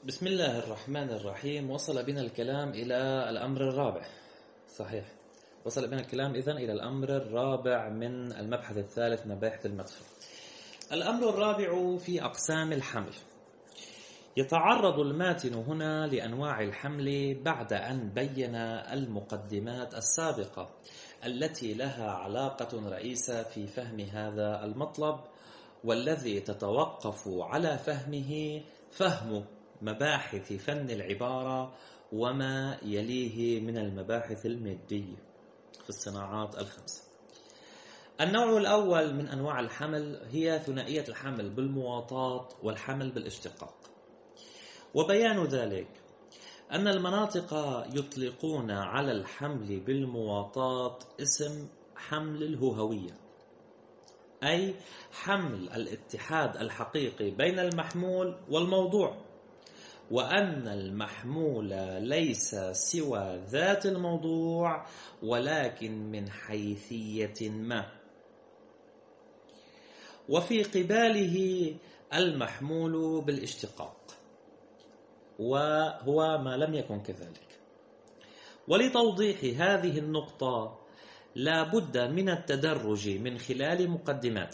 بسم الله الرحمن الرحيم. وصل بنا الكلام إلى الأمر الرابع. صحيح، وصل بنا الكلام إذن إلى الأمر الرابع من المبحث الثالث من مباحث المدخل. الأمر الرابع في أقسام الحمل. يتعرض الماتن هنا لأنواع الحمل بعد أن بين المقدمات السابقة التي لها علاقة رئيسة في فهم هذا المطلب، والذي تتوقف على فهمه فهم مباحث فن العبارة وما يليه من المباحث المادية في الصناعات الخمسة. النوع الأول من أنواع الحمل هي ثنائية الحمل بالمواطاة والحمل بالاشتقاق. وبيان ذلك أن المناطق يطلقون على الحمل بالمواطاة اسم حمل الهوهوية، أي حمل الاتحاد الحقيقي بين المحمول والموضوع، وأن المحمول ليس سوى ذات الموضوع ولكن من حيثية ما، وفي قباله المحمول بالاشتقاق، وهو ما لم يكن كذلك. ولتوضيح هذه النقطة لا بد من التدرج من خلال مقدمات.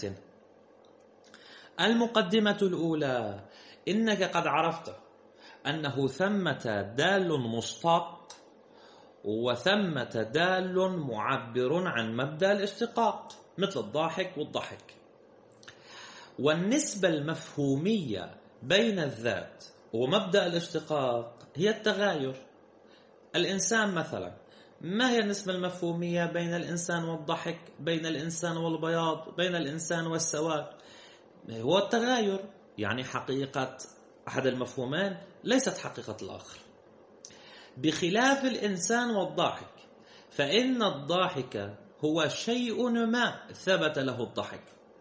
المقدمة الأولى: إنك قد عرفت أنه ثمة دال مشتق وثمة دال معبر عن مبدأ الاشتقاق، مثل الضاحك والضحك. والنسبة المفهومية بين الذات ومبدأ الاشتقاق هي التغاير. الإنسان مثلا، ما هي النسبة المفهومية بين الإنسان والضحك، بين الإنسان والبياض، بين الإنسان والسواد؟ هو التغاير، يعني حقيقة أحد المفهومين ليست حقيقة الآخر. بخلاف الإنسان والضاحك، فإن الضاحك هو شيء ما ثبت له الضحك،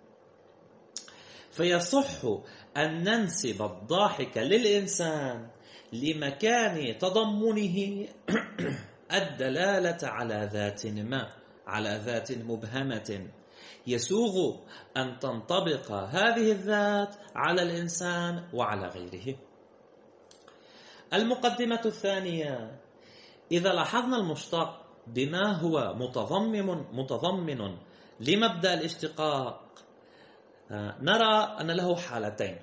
فيصح أن ننسب الضاحك للإنسان لمكان تضمنه الدلالة على ذات ما، على ذات مبهمة، يسوغ أن تنطبق هذه الذات على الإنسان وعلى غيره. المقدمة الثانية: إذا لاحظنا المشتق بما هو متضمن لمبدأ الاشتقاق، نرى أن له حالتين.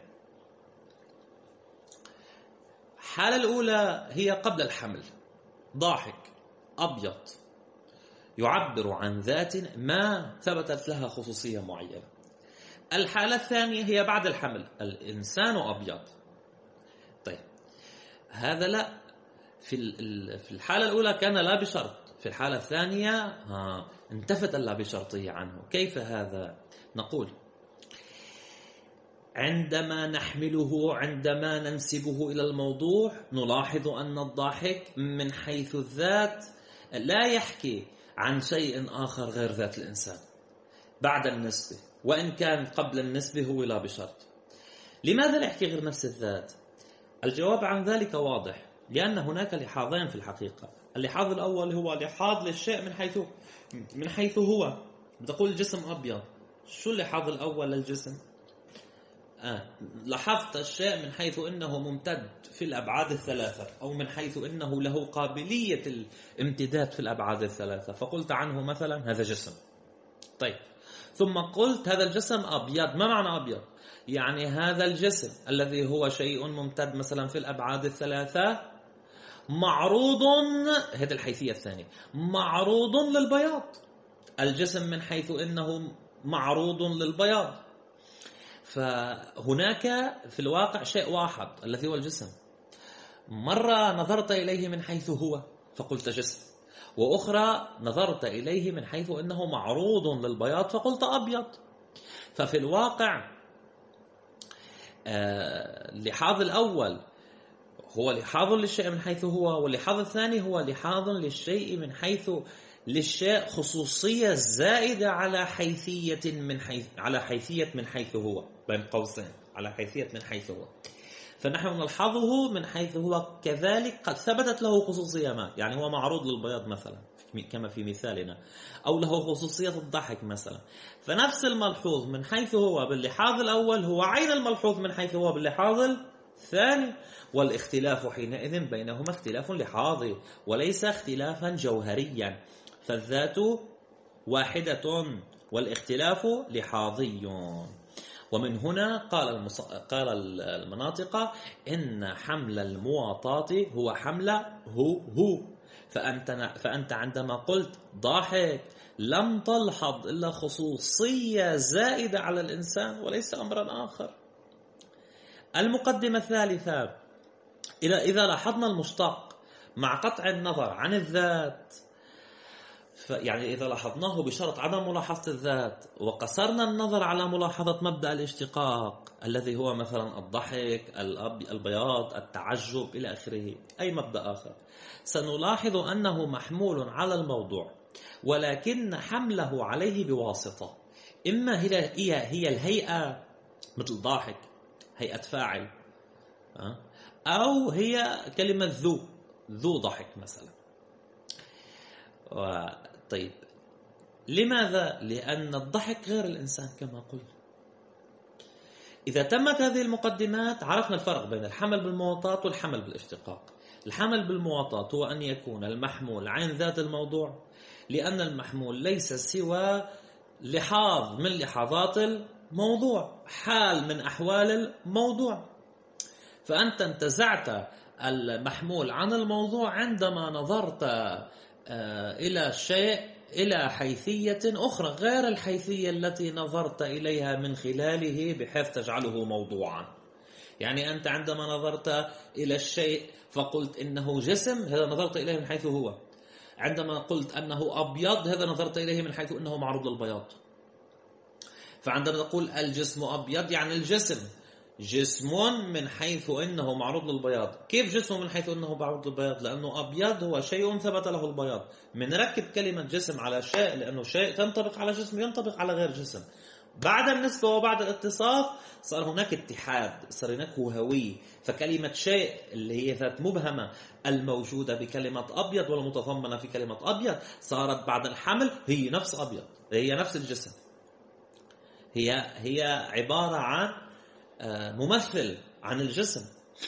الحالة الأولى هي قبل الحمل، ضاحك أبيض يعبر عن ذات ما ثبتت لها خصوصية معينة. الحالة الثانية هي بعد الحمل، الإنسان أبيض. طيب، هذا لا، في الحالة الأولى كان لا بشرط، في الحالة الثانية انتفت اللا بشرطية عنه. كيف هذا؟ نقول: عندما نحمله، عندما ننسبه إلى الموضوع، نلاحظ أن الضاحك من حيث الذات لا يحكي عن شيء آخر غير ذات الإنسان بعد النسبة، وإن كان قبل النسبة هو لا بشرط. لماذا لا يحكي غير نفس الذات؟ الجواب عن ذلك واضح، لأن هناك لحاظين في الحقيقة. اللحاظ الأول هو لحاظ للشيء من حيث هو. تقول الجسم أبيض، شو اللحاظ الأول للجسم؟ لاحظت الشيء من حيث إنه ممتد في الأبعاد الثلاثة، أو من حيث إنه له قابلية الامتداد في الأبعاد الثلاثة، فقلت عنه مثلا هذا جسم. طيب، ثم قلت هذا الجسم أبيض. ما معنى أبيض؟ يعني هذا الجسم الذي هو شيء ممتد مثلا في الأبعاد الثلاثة معروض، هذه الحيثية الثانية، معروض للبياض. الجسم من حيث إنه معروض للبياض، فهناك في الواقع شيء واحد الذي هو الجسم. مرة نظرت إليه من حيث هو فقلت جسم، وأخرى نظرت إليه من حيث إنه معروض للبياض فقلت أبيض. ففي الواقع اللحاظ الأول هو لحاظ للشيء من حيث هو، واللحاظ الثاني هو لحاظ للشيء من حيث للشيء خصوصية زائدة على حيثية من حيث هو، بين قوسين، على حيثية من حيث هو. فنحن نلحظه من حيث هو كذلك قد ثبتت له خصوصية ما، يعني هو معروض للبياض مثلا كما في مثالنا، أو له خصوصية الضحك مثلا. فنفس الملحوظ من حيث هو باللحاظ الأول هو عين الملحوظ من حيث هو باللحاظ ثاني، والاختلاف حينئذ بينهما اختلاف لحاظي وليس اختلافا جوهريا، فالذات واحدة والاختلاف لحاظي. ومن هنا قال المناطق إن حمل المواطات هو حمل هو. فأنت عندما قلت ضاحك لم تلحظ إلا خصوصية زائدة على الإنسان وليس أمرا آخر. المقدمة الثالثة، إذا لاحظنا المشتق مع قطع النظر عن الذات، يعني إذا لاحظناه بشرط عدم ملاحظة الذات وقصرنا النظر على ملاحظة مبدأ الاشتقاق الذي هو مثلا الضحك، البياض، التعجب إلى آخره، أي مبدأ آخر، سنلاحظ أنه محمول على الموضوع، ولكن حمله عليه بواسطة. إما هي الهيئة مثل ضاحك هيئة فاعل، أو هي كلمة ذو ضحك مثلا. طيب لماذا؟ لأن الضحك غير الإنسان كما قلنا. إذا تمت هذه المقدمات عرفنا الفرق بين الحمل بالمواطات والحمل بالاشتقاق. الحمل بالمواطات هو أن يكون المحمول عن ذات الموضوع، لأن المحمول ليس سوى لحاظ من لحظات الموضوع، حال من أحوال الموضوع. فأنت انتزعت المحمول عن الموضوع عندما نظرت إلى شيء إلى حيثية أخرى غير الحيثية التي نظرت إليها من خلاله بحيث تجعله موضوعا. يعني أنت عندما نظرت إلى الشيء فقلت إنه جسم، هذا نظرت إليه من حيث هو. عندما قلت أنه أبيض، هذا نظرت إليه من حيث إنه معروض للبياض. فعندما نقول الجسم أبيض يعني الجسم جسم من حيث إنه معروض للبياض. كيف جسم من حيث إنه معروض للبياض؟ لأنه أبيض هو شيء ثبت له البياض. من ركب كلمة جسم على شيء لأنه شيء تنطبق على جسم ينطبق على غير جسم. بعد النسبة وبعد الاتصاف صار هناك اتحاد، صار هناك هوية. فكلمة شيء اللي هي ذات مبهمة الموجودة بكلمة أبيض والمتضمنة في كلمة أبيض صارت بعد الحمل هي نفس أبيض، هي نفس الجسم، هي عبارة عن ممثل عن الجسم.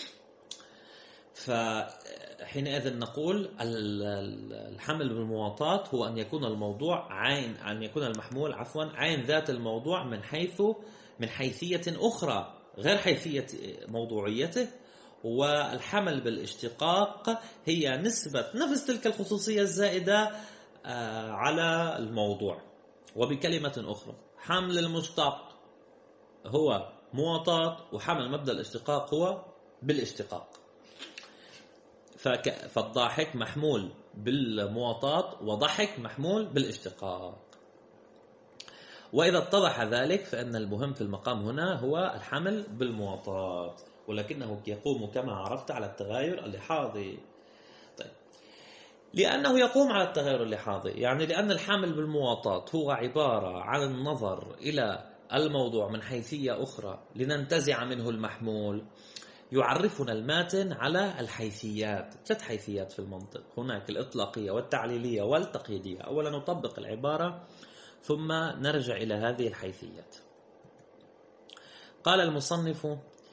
فحينئذ نقول الحمل بالمواطات هو أن يكون الموضوع أن يكون المحمول عين ذات الموضوع من حيثية أخرى غير حيثية موضوعيته. والحمل بالاشتقاق هي نسبة نفس تلك الخصوصية الزائدة على الموضوع. وبكلمة أخرى، حمل المشتق هو مواطات، وحمل مبدأ الاشتقاق هو بالاشتقاق. فالضاحك محمول بالمواطات وضحك محمول بالاشتقاق. وإذا اتضح ذلك فإن المهم في المقام هنا هو الحمل بالمواطات، ولكنه يقوم كما عرفت على التغاير اللحاظي. طيب، لأنه يقوم على التغير اللحاظي يعني لأن الحمل بالمواطات هو عبارة عن النظر إلى الموضوع من حيثية أخرى لننتزع منه المحمول. يعرفنا الماتن على الحيثيات، 3 حيثيات في المنطق، هناك الإطلاقية والتعليلية والتقييدية. أولا نطبق العبارة ثم نرجع إلى هذه الحيثيات. قال المصنف: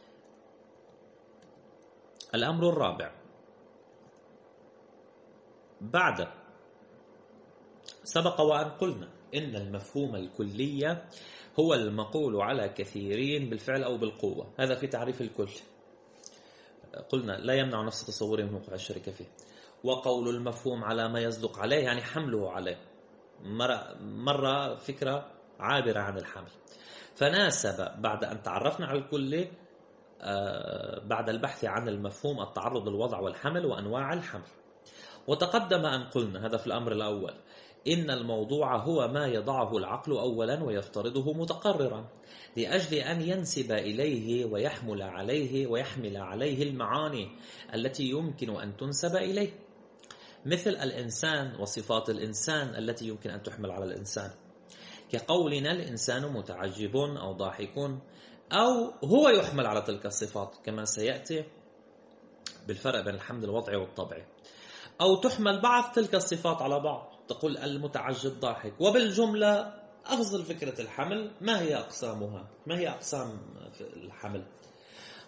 الأمر الرابع بعد سبق وأن قلنا إن المفهوم الكلية هو المقول على كثيرين بالفعل أو بالقوة. هذا في تعريف الكل، قلنا لا يمنع نفس تصوره من وقوع الشركة فيه. وقول المفهوم على ما يصدق عليه يعني حمله عليه، مرة فكرة عابرة عن الحمل. فناسب بعد أن تعرفنا على الكل بعد البحث عن المفهوم التعرض للوضع والحمل وأنواع الحمل. وتقدم أن قلنا هذا في الأمر الأول إن الموضوع هو ما يضعه العقل أولا ويفترضه متقررا لأجل أن ينسب إليه ويحمل عليه المعاني التي يمكن أن تنسب إليه، مثل الإنسان وصفات الإنسان التي يمكن أن تحمل على الإنسان، كقولنا الإنسان متعجب أو ضاحك، أو هو يحمل على تلك الصفات كما سيأتي بالفرق بين الحمل الوضعي والطبعي. أو تحمل بعض تلك الصفات على بعض، تقول المتعجب ضاحك. وبالجملة أفضل فكرة الحمل ما هي أقسامها، ما هي أقسام الحمل؟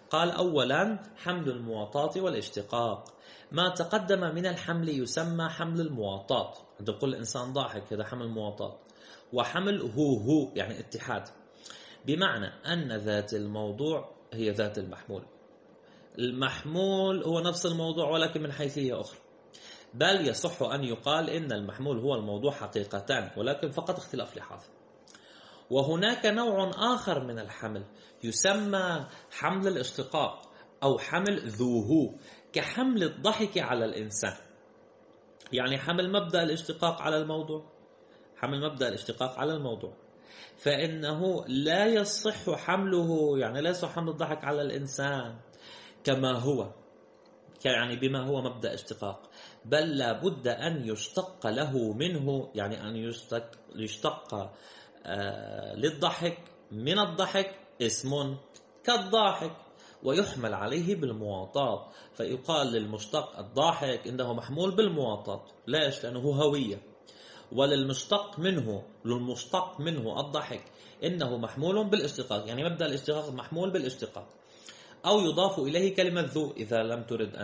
قال أولا حمل المواطاة والاشتقاق. ما تقدم من الحمل يسمى حمل المواطاة، عند كل إنسان ضاحك هذا حمل مواطاة. وحمل هو يعني اتحاد، بمعنى أن ذات الموضوع هي ذات المحمول. المحمول هو نفس الموضوع ولكن من حيثية أخرى، بل يصح أن يقال إن المحمول هو الموضوع حقيقتان ولكن فقط اختلاف لحاظ. وهناك نوع آخر من الحمل يسمى حمل الاشتقاق أو حمل ذو، كحمل الضحك على الإنسان. يعني حمل مبدأ الاشتقاق على الموضوع، حمل مبدأ الاشتقاق على الموضوع، فإنه لا يصح حمله، يعني لا يصح حمل الضحك على الإنسان كما هو، يعني بما هو مبدأ اشتقاق، بل لا بد أن يشتق له منه، يعني أن يشتق للضحك من الضحك اسم كالضاحك ويحمل عليه بالمواطاة، فيقال للمشتق الضاحك إنه محمول بالمواطاة، ليش؟ لأنه هوية. وللمشتق منه الضحك إنه محمول بالاشتقاق، يعني مبدأ الاشتقاق محمول بالاشتقاق. أو يضاف إليه كلمة ذو إذا لم ترد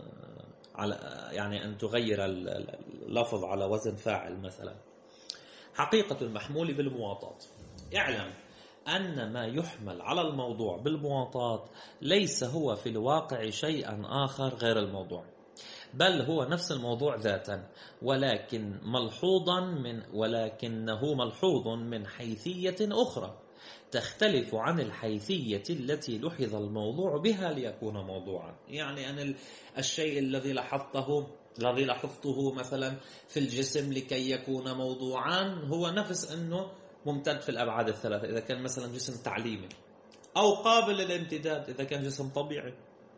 أن تغير اللفظ على وزن فاعل مثلا. حقيقة المحمول بالمواطاة. اعلم أن ما يحمل على الموضوع بالمواطاة ليس هو في الواقع شيئا آخر غير الموضوع، بل هو نفس الموضوع ذاتا، ولكنه ملحوظ من حيثية أخرى تختلف عن الحيثية التي لحظ الموضوع بها ليكون موضوعا. يعني أن الشيء الذي لاحظته مثلا في الجسم لكي يكون موضوعا هو نفس أنه ممتد في الأبعاد الثلاثة إذا كان مثلا جسم تعليمي، أو قابل للامتداد إذا كان جسم طبيعي.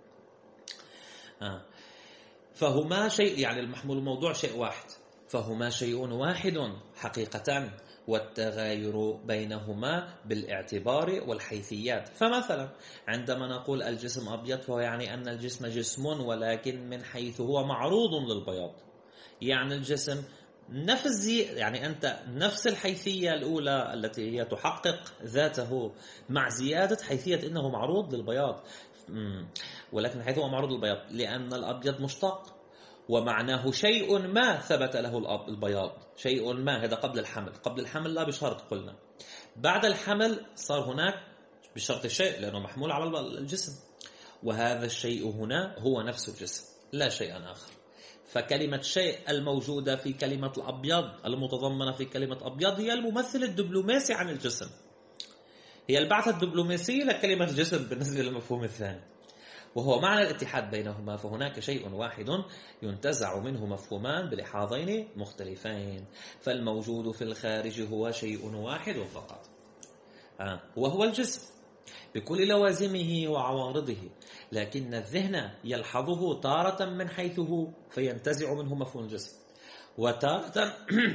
فهما شيء، يعني المحمول الموضوع شيء واحد، فهما شيء واحد حقيقتان، والتغاير بينهما بالاعتبار والحيثيات. فمثلا عندما نقول الجسم أبيض فهو يعني أن الجسم جسم ولكن من حيث هو معروض للبياض، يعني الجسم يعني أنت نفس الحيثية الأولى التي هي تحقق ذاته مع زيادة حيثية إنه معروض للبياض، ولكن حيث هو معروض للبياض لأن الأبيض مشتق ومعناه شيء ما ثبت له البياض، شيء ما. هذا قبل الحمل لا بشرط قلنا، بعد الحمل صار هناك بشرط شيء لأنه محمول على الجسم، وهذا الشيء هنا هو نفس الجسم لا شيء آخر. فكلمة شيء الموجودة في كلمة الأبيض المتضمنة في كلمة أبيض هي الممثل الدبلوماسي عن الجسم، هي البعثة الدبلوماسية لكلمة الجسم بالنسبة للمفهوم الثاني، وهو معنى الاتحاد بينهما. فهناك شيء واحد ينتزع منه مفهومان بلحاظين مختلفين، فالموجود في الخارج هو شيء واحد فقط، وهو الجسم بكل لوازمه وعوارضه، لكن الذهن يلحظه تارة من حيث هو فينتزع منه مفهوم الجسم، وتارة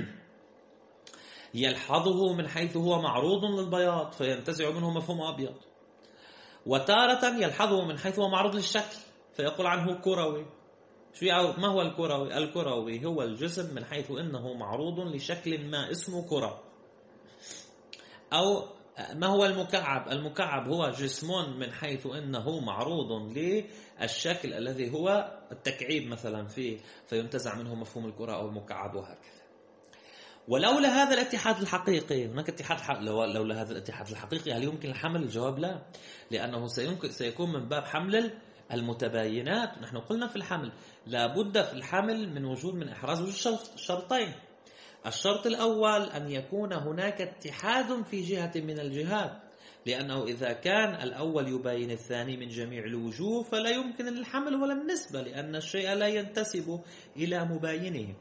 يلحظه من حيث هو معروض للبياض فينتزع منه مفهوم أبيض، وتارة يلحظه من حيث هو معروض للشكل فيقول عنه كروي. ما هو الكروي؟ الكروي هو الجسم من حيث إنه معروض لشكل ما اسمه كرة. أو ما هو المكعب؟ المكعب هو جسم من حيث إنه معروض للشكل الذي هو التكعيب مثلا فيه فينتزع منه مفهوم الكرة أو المكعب وهكذا. ولولا هذا الاتحاد الحقيقي، هناك اتحاد لولا هذا الاتحاد الحقيقي هل يمكن الحمل؟ الجواب لا، لأنه سيكون من باب حمل المتباينات. نحن قلنا في الحمل لا بد في الحمل من إحراز وجود شرطين. الشرط الأول أن يكون هناك اتحاد في جهة من الجهات، لأنه إذا كان الأول يباين الثاني من جميع الوجوه فلا يمكن الحمل ولا النسبة، لأن الشيء لا ينتسب إلى مباينه.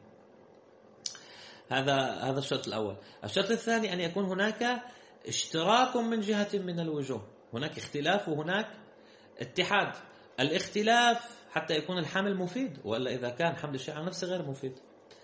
هذا الشرط الأول. الشرط الثاني أن يكون هناك اشتراك من جهة من الوجوه، هناك اختلاف وهناك اتحاد. الاختلاف حتى يكون الحمل مفيد، وإلا إذا كان حمل الشيء على نفسه غير مفيد.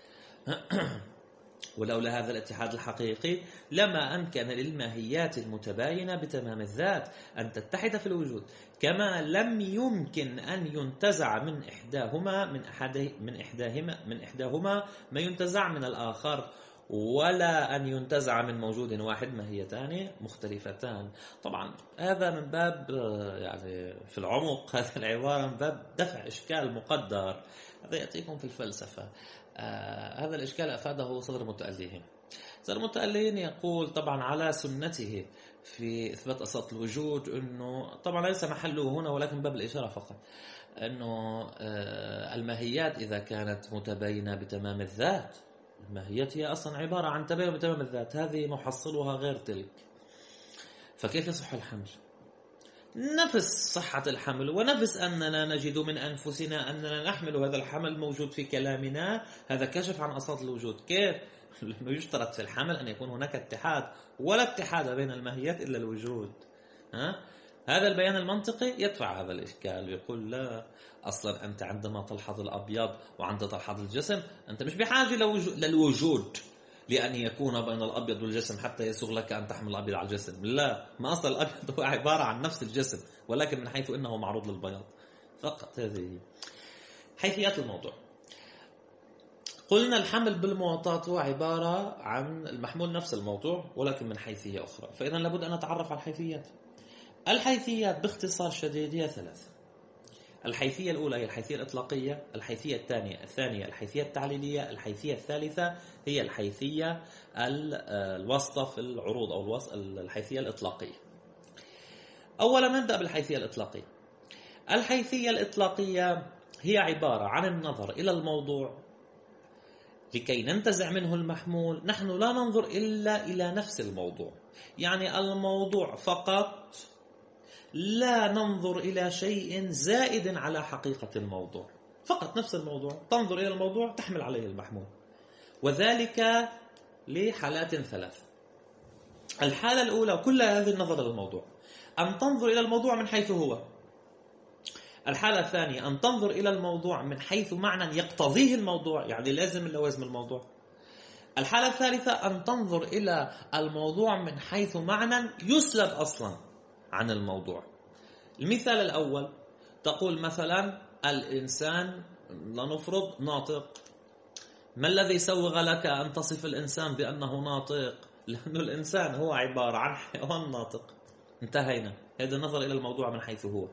ولولا هذا الاتحاد الحقيقي لما أمكن للماهيات المتباينة بتمام الذات أن تتحد في الوجود، كما لم يمكن أن ينتزع من إحداهما ما ينتزع من الآخر، ولا أن ينتزع من موجود واحد ماهيتان مختلفتان. طبعا هذا من باب يعني في العمق هذه العبارة من باب دفع إشكال مقدر، هذا يأتيكم في الفلسفة. هذا الإشكال أفاده صدر متألهين. صدر المتألهين يقول طبعا على سنته في إثبات أصالة الوجود أنه طبعا ليس محله هنا ولكن باب الإشارة فقط، أنه الماهيات إذا كانت متباينة بتمام الذات، الماهيات هي أصلا عبارة عن تباين بتمام الذات، هذه محصلها غير تلك، فكيف يصح الحمل؟ نفس صحة الحمل ونفس أننا نجد من أنفسنا أننا نحمل هذا الحمل موجود في كلامنا، هذا كشف عن أصالة الوجود. كيف؟ لأنه يشترط في الحمل أن يكون هناك اتحاد، ولا اتحاد بين الماهيات إلا الوجود. هذا البيان المنطقي يدفع هذا الإشكال، يقول لا، أصلا أنت عندما تلحظ الأبيض وعندما تلحظ الجسم أنت مش بحاجة للوجود لأن يكون بين الأبيض والجسم حتى يسوغ لك أن تحمل الأبيض على الجسم. لا، ما أصل الأبيض هو عبارة عن نفس الجسم ولكن من حيث إنه معروض للبياض فقط. هذه حيثيات الموضوع. قلنا الحمل بالمواطاة هو عبارة عن المحمول نفس الموضوع ولكن من حيثية أخرى، فإذا لابد أن نتعرف على الحيثيات. الحيثيات باختصار شديد هي ثلاث. الحيثية الأولى هي الحيثية الإطلاقية، الحيثية الثانية الحيثية التعليلية، الحيثية الثالثة هي الحيثية الواسطة في العروض أو الحيثية الإطلاقية. أولا نبدأ بالحيثية الإطلاقية. الحيثية الإطلاقية هي عبارة عن النظر إلى الموضوع لكي ننتزع منه المحمول. نحن لا ننظر إلا إلى نفس الموضوع، يعني الموضوع فقط، لا ننظر إلى شيء زائد على حقيقة الموضوع، فقط نفس الموضوع، تنظر إلى الموضوع تحمل عليه المحمول. وذلك لحالات ثلاث. الحالة الأولى كل هذه النظر للموضوع أن تنظر إلى الموضوع من حيث هو. الحالة الثانية أن تنظر إلى الموضوع من حيث معنى يقتضيه الموضوع، يعني لازم من لوازم الموضوع. الحالة الثالثة أن تنظر إلى الموضوع من حيث معنى يسلب أصلا عن الموضوع. المثال الأول، تقول مثلا الإنسان لنفرض ناطق. ما الذي سوغ لك أن تصف الإنسان بأنه ناطق؟ لأنه الإنسان هو عبارة عن حيوان ناطق. انتهينا. هذا النظر إلى الموضوع من حيث هو.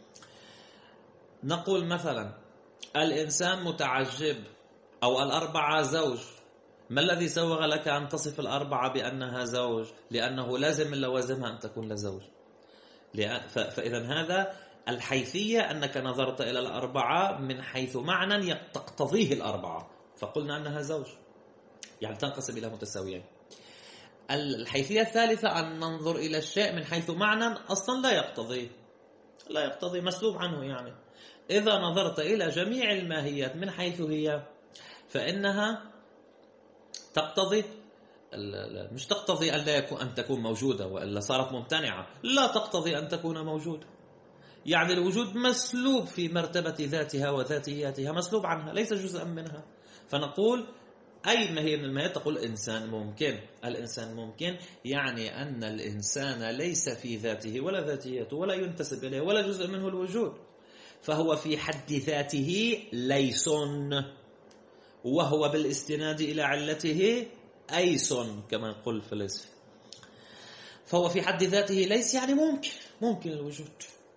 نقول مثلا الإنسان متعجب أو الأربعة زوج. ما الذي سوغ لك أن تصف الأربعة بأنها زوج؟ لأنه لازم من لوازمها أن تكون لزوج. فإذا هذا الحيثية أنك نظرت إلى الأربعة من حيث معنى تقتضيه الأربعة فقلنا أنها زوج، يعني تنقسم إلى متساويين. الحيثية الثالثة أن ننظر إلى الشيء من حيث معنى أصلا لا يقتضي مسلوب عنه. يعني إذا نظرت إلى جميع الماهيات من حيث هي فإنها تقتضي، مش تقتضي أن لا يكون أن تكون موجودة وإلا صارت ممتنعة، لا تقتضي أن تكون موجودة. يعني الوجود مسلوب في مرتبة ذاتها وذاتياتها، مسلوب عنها، ليس جزءا منها. فنقول أي ماهية من الماهيات، تقول الإنسان ممكن. الإنسان ممكن يعني أن الإنسان ليس في ذاته ولا ذاتيته ولا ينتسب إليه ولا جزء منه الوجود، فهو في حد ذاته ليس، وهو بالاستناد إلى علته أيس كما يقول الفلاسفة. فهو في حد ذاته ليس يعني ممكن الوجود.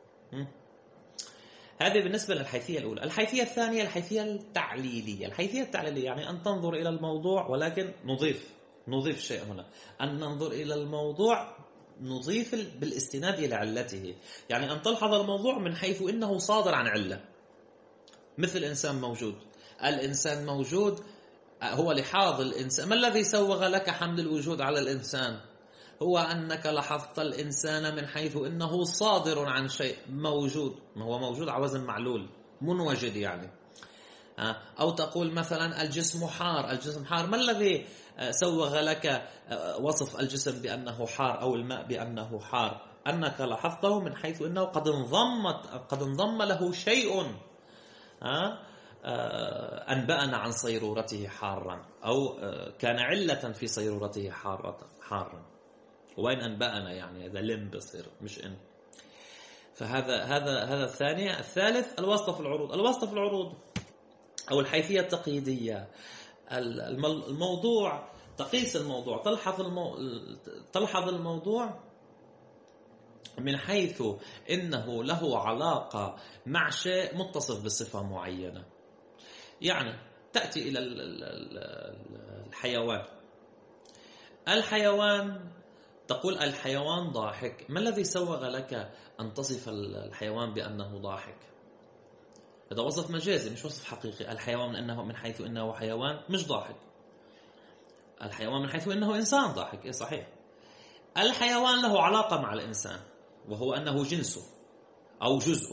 هذه بالنسبة للحيثية الأولى. الحيثية الثانية الحيثية التعليلية. الحيثية التعليلية يعني أن تنظر إلى الموضوع ولكن نضيف شيء هنا، أن ننظر إلى الموضوع نضيف بالاستناد إلى علته، يعني أن تلحظ الموضوع من حيث إنه صادر عن علة. مثل الإنسان موجود هو لحاظ الإنسان. ما الذي سوغ لك حمل الوجود على الإنسان؟ هو أنك لاحظت الإنسان من حيث إنه صادر عن شيء موجود، ما هو موجود على وزن معلول منوجد يعني. أو تقول مثلا الجسم حار. ما الذي سوغ لك وصف الجسم بأنه حار أو الماء بأنه حار؟ أنك لاحظته من حيث إنه قد انضم له شيء أنبأنا عن صيرورته حارا، أو كان علة في صيرورته حارا. وين أنبأنا يعني هذا لم بصير مش إن. فهذا الثاني. الثالث الواسطة في العروض أو الحيثية التقييدية. الموضوع تقيس الموضوع، تلحظ الموضوع من حيث إنه له علاقة مع شيء متصف بصفة معينة. يعني تأتي إلى الحيوان تقول الحيوان ضاحك. ما الذي سوغ لك أن تصف الحيوان بأنه ضاحك؟ هذا وصف مجازي مش وصف حقيقي. الحيوان من حيث إنه حيوان مش ضاحك. الحيوان من حيث إنه إنسان ضاحك. إيه صحيح. الحيوان له علاقة مع الإنسان، وهو أنه جنسه أو جزءه.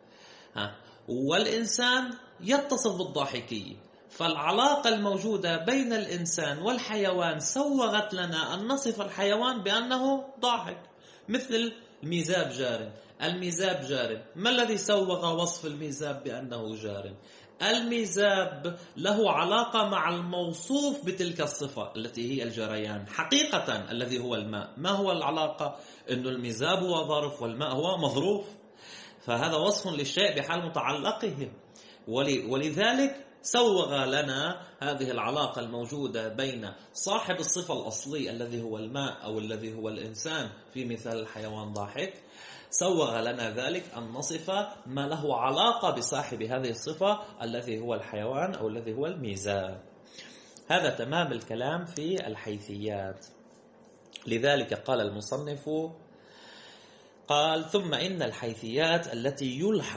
والإنسان يتصف بالضاحكية. فالعلاقة الموجودة بين الإنسان والحيوان سوغت لنا أن نصف الحيوان بأنه ضاحك. مثل الميزاب جار. الميزاب جار. ما الذي سوغ وصف الميزاب بأنه جار؟ الميزاب له علاقة مع الموصوف بتلك الصفة التي هي الجريان حقيقة، الذي هو الماء. ما هو العلاقة؟ إنه الميزاب هو ظرف والماء هو مظروف. فهذا وصف للشيء بحال متعلقه. ولذلك سوغ لنا هذه العلاقة الموجودة بين صاحب الصفة الأصلي الذي هو الماء أو الذي هو الإنسان في مثال الحيوان ضاحك. سوغ لنا ذلك أن نصف ما له علاقة بصاحب هذه الصفة الذي هو الحيوان أو الذي هو الميزان. هذا تمام الكلام في الحيثيات. لذلك قال المصنف قال ثم إن الحيثيات التي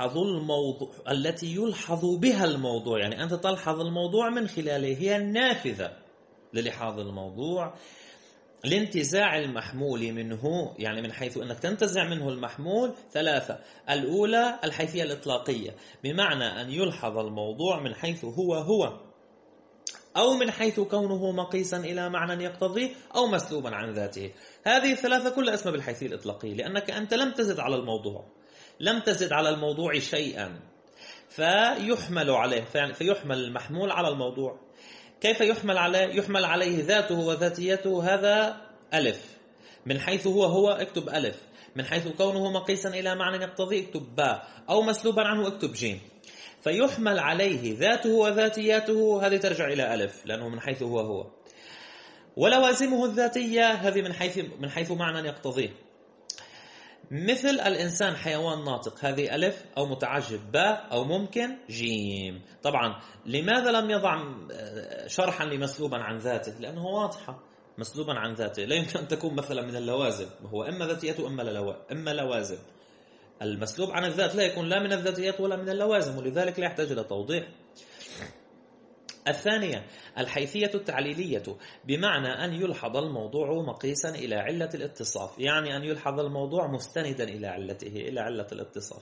يلحظ بها الموضوع، يعني أنت تلحظ الموضوع من خلاله، هي النافذة للحاظ الموضوع لانتزاع المحمول منه، يعني من حيث أنك تنتزع منه المحمول. ثلاثة: الأولى الحيثية الإطلاقية، بمعنى أن يلحظ الموضوع من حيث هو أو من حيث كونه مقيسا إلى معنى يقتضيه أو مسلوبا عن ذاته. هذه الثلاثة كلها اسمها بالحيثية الإطلاقية، لأنك أنت لم تزد على الموضوع، لم تزد على الموضوع شيئا فيحمل عليه، فيحمل المحمول على الموضوع. كيف يحمل عليه؟ يحمل عليه ذاته وذاتيته. هذا ألف. من حيث هو اكتب ألف. من حيث كونه مقيسا إلى معنى يقتضيه اكتب باء، أو مسلوبا عنه اكتب جيم. فيحمل عليه ذاته وذاتياته، هذه ترجع إلى ألف لأنه من حيث هو. ولوازمه الذاتية، هذه من حيث معنى يقتضيه. مثل الإنسان حيوان ناطق، هذه ألف، أو متعجب باء، أو ممكن جيم. طبعا لماذا لم يضع شرحا لمسلوبا عن ذاته؟ لأنه واضحة. مسلوبا عن ذاته لا يمكن أن تكون مثلا من اللوازم، هو إما ذاتيته إما لوازم. المسلوب عن الذات لا يكون لا من الذاتيات ولا من اللوازم، ولذلك لا يحتاج إلى توضيح. الثانية الحيثية التعليلية، بمعنى أن يلحظ الموضوع مقيسا إلى علة الاتصاف، يعني أن يلحظ الموضوع مستندا إلى علته، إلى علة الاتصاف.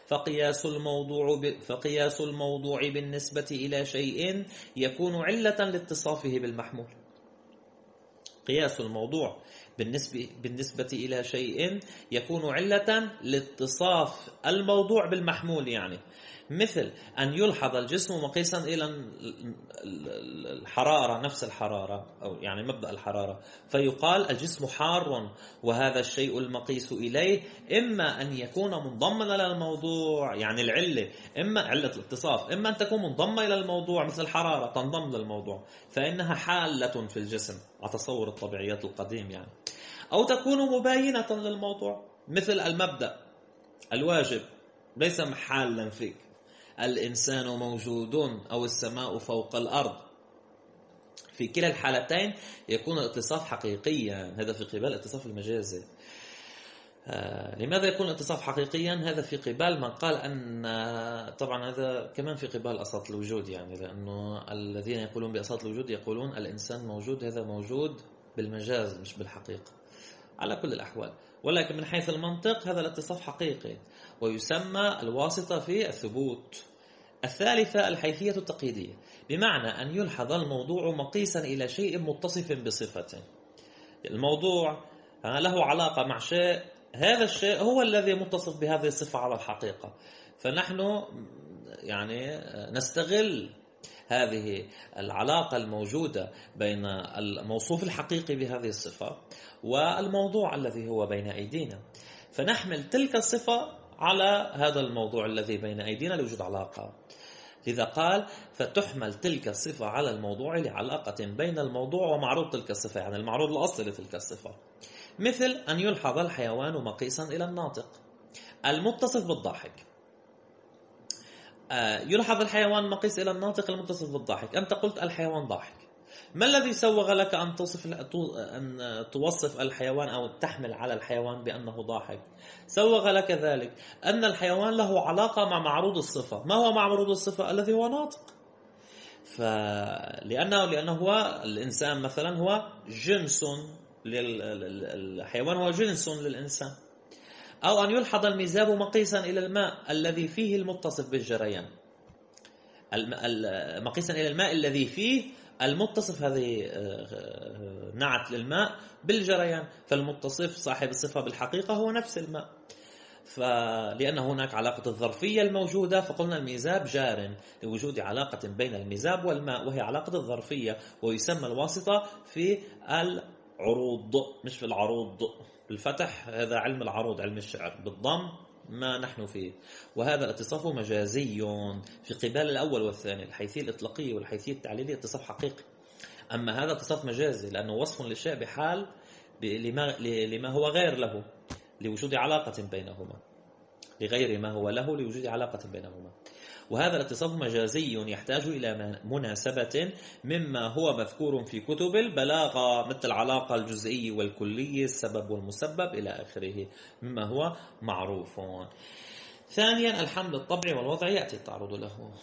فقياس الموضوع بالنسبة إلى شيء يكون علة لاتصافه بالمحمول. قياس الموضوع بالنسبة إلى شيء يكون علة لاتصاف الموضوع بالمحمول. يعني مثل أن يلحظ الجسم مقيسا إلى الحرارة، نفس الحرارة، أو يعني مبدأ الحرارة، فيقال الجسم حار، وهذا الشيء المقيس إليه إما أن يكون منضما إلى الموضوع، يعني العلة، إما علة الاتصاف، إما أن تكون منضمة إلى الموضوع مثل الحرارة تنضم للموضوع فإنها حالة في الجسم على تصور الطبيعيات القديم يعني، أو تكون مباينة للموضوع مثل المبدأ الواجب ليس محالا فيك، الإنسان موجود أو السماء فوق الأرض. في كلا الحالتين يكون الاتصاف حقيقيا، هذا في قبال الاتصاف المجازي. لماذا يكون الاتصاف حقيقيا؟ هذا في قبال من قال أن، طبعا هذا كمان في قبال أصالة الوجود، يعني لأنه الذين يقولون بأصالة الوجود يقولون الإنسان موجود، هذا موجود بالمجاز مش بالحقيقة على كل الأحوال، ولكن من حيث المنطق هذا الاتصاف حقيقي ويسمى الواسطة في الثبوت. الثالثة الحيثية التقييدية، بمعنى أن يلحظ الموضوع مقيسا إلى شيء متصف بصفته. الموضوع له علاقة مع شيء، هذا الشيء هو الذي متصف بهذه الصفة على الحقيقة، فنحن يعني نستغل هذه العلاقة الموجودة بين الموصوف الحقيقي بهذه الصفة والموضوع الذي هو بين أيدينا، فنحمل تلك الصفة على هذا الموضوع الذي بين أيدينا لوجود علاقة. لذا قال فتحمل تلك الصفة على الموضوع لعلاقة بين الموضوع ومعروض تلك الصفة، يعني المعروض الأصلي لتلك الصفة. مثل أن يلحظ الحيوان مقيسا إلى الناطق المتصف بالضاحك. يلحظ الحيوان مقيس إلى الناطق المتصف بالضاحك. أنت قلت الحيوان ضاحك، ما الذي سوغ لك أن توصف الحيوان أو تحمل على الحيوان بأنه ضاحك؟ سوغ لك ذلك أن الحيوان له علاقة مع معروض الصفة. ما هو معروض الصفة؟ الذي هو ناطق. لأنه هو الإنسان مثلا هو جنس الحيوان هو جنس للإنسان. أو أن يلحظ الميزاب مقيسا إلى الماء الذي فيه المتصف بالجريان، مقيسا إلى الماء الذي فيه المتصف، هذه نعت للماء بالجريان، فالمتصف صاحب الصفة بالحقيقة هو نفس الماء. لأن هناك علاقة الظرفية الموجودة، فقلنا الميزاب جار لوجود علاقة بين الميزاب والماء، وهي علاقة الظرفية، ويسمى الواسطة في العروض مش في العروض بالفتح، هذا علم العروض علم الشعر، بالضم ما نحن فيه. وهذا الاتصاف مجازي في قبال الأول والثاني، الحيثية الإطلاقية والحيثية التعليلية اتصاف حقيقي. أما هذا اتصاف مجازي لأنه وصف للشيء بحال لما هو غير له لوجود علاقة بينهما، لغير ما هو له لوجود علاقة بينهما. وهذا الاتصاف مجازي يحتاج إلى مناسبة مما هو مذكور في كتب البلاغة، مثل العلاقة الجزئي والكلي، السبب والمسبب إلى آخره، مما هو معروف. ثانيا الحمل الطبعي والوضعي يأتي التعرض له.